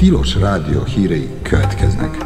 Tilos Rádió hírei következnek.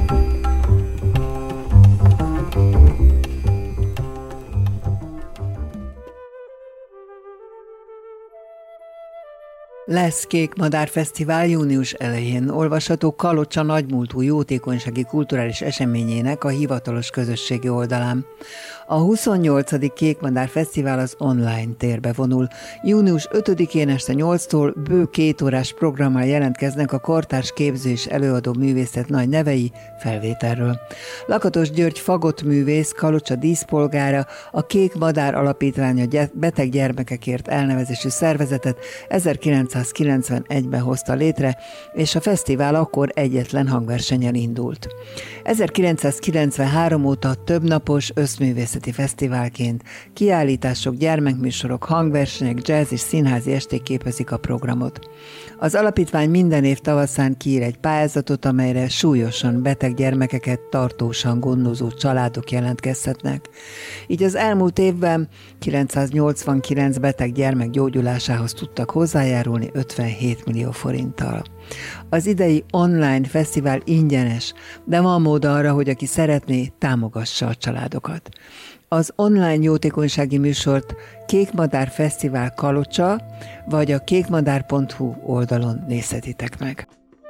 Lesz Kék Madár Fesztivál június elején. Olvasható Kalocsa nagymúltú jótékonysági kulturális eseményének a hivatalos közösségi oldalán. A 28. Kék Madár Fesztivál az online térbe vonul. Június 5-én este 8-tól bő 2 órás programmal jelentkeznek a kortárs képző és előadó művészet nagy nevei felvételről. Lakatos György fagottművész, Kalocsa díszpolgára, a Kék Madár Alapítvány a beteg gyermekekért elnevezésű szervezetet 1991-ben hozta létre, és a fesztivál akkor egyetlen hangversennyel indult. 1993 óta többnapos összművészeti fesztiválként kiállítások, gyermekműsorok, hangversenyek, jazz és színházi esték képezik a programot. Az alapítvány minden év tavaszán kiír egy pályázatot, amelyre súlyosan beteg gyermekeket tartósan gondozó családok jelentkezhetnek. Így az elmúlt évben 989 beteg gyermek gyógyulásához tudtak hozzájárulni 57 millió forinttal. Az idei online fesztivál ingyenes, de van mód arra, hogy aki szeretné, támogassa a családokat. Az online jótékonysági műsort Kék Madár Fesztivál Kalocsa vagy a kékmadár.hu oldalon nézhetitek meg.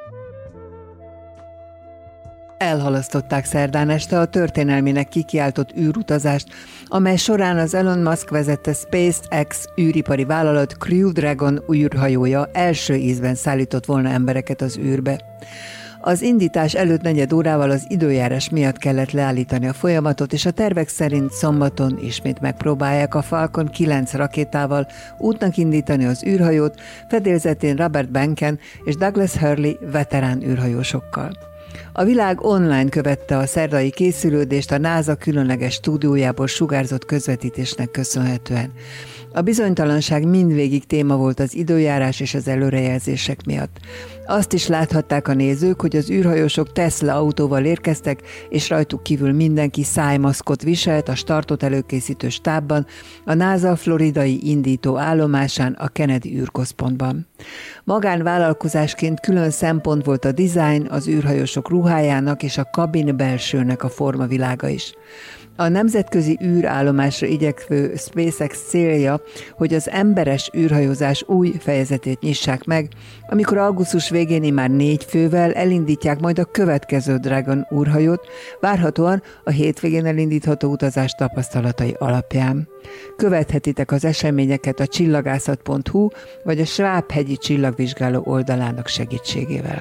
Elhalasztották szerdán este a történelmének kikiáltott űrutazást, amely során az Elon Musk vezette SpaceX űripari vállalat Crew Dragon űrhajója első ízben szállított volna embereket az űrbe. Az indítás előtt 4 órával az időjárás miatt kellett leállítani a folyamatot, és a tervek szerint szombaton ismét megpróbálják a Falcon 9 rakétával útnak indítani az űrhajót, fedélzetén Robert Behnken és Douglas Hurley veterán űrhajósokkal. A világ online követte a szerdai készülődést a NASA különleges stúdiójából sugárzott közvetítésnek köszönhetően. A bizonytalanság mindvégig téma volt az időjárás és az előrejelzések miatt. Azt is láthatták a nézők, hogy az űrhajósok Tesla autóval érkeztek, és rajtuk kívül mindenki szájmaszkot viselt a startot előkészítő stábban, a NASA floridai indító állomásán, a Kennedy űrközpontban. Magánvállalkozásként külön szempont volt a dizájn, az űrhajósok ruhájának és a kabin belsőnek a formavilága is. A nemzetközi űrállomásra igyekvő SpaceX célja, hogy az emberes űrhajózás új fejezetét nyissák meg, amikor augusztus végén már 4 fővel elindítják majd a következő Dragon űrhajót, várhatóan a hétvégén elindítható utazás tapasztalatai alapján. Követhetitek az eseményeket a csillagászat.hu vagy a Sváb-hegyi csillagvizsgáló oldalának segítségével.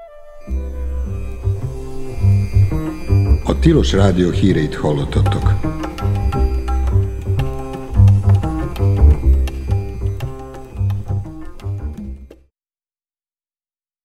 A Tilos Rádió híreit hallottatok.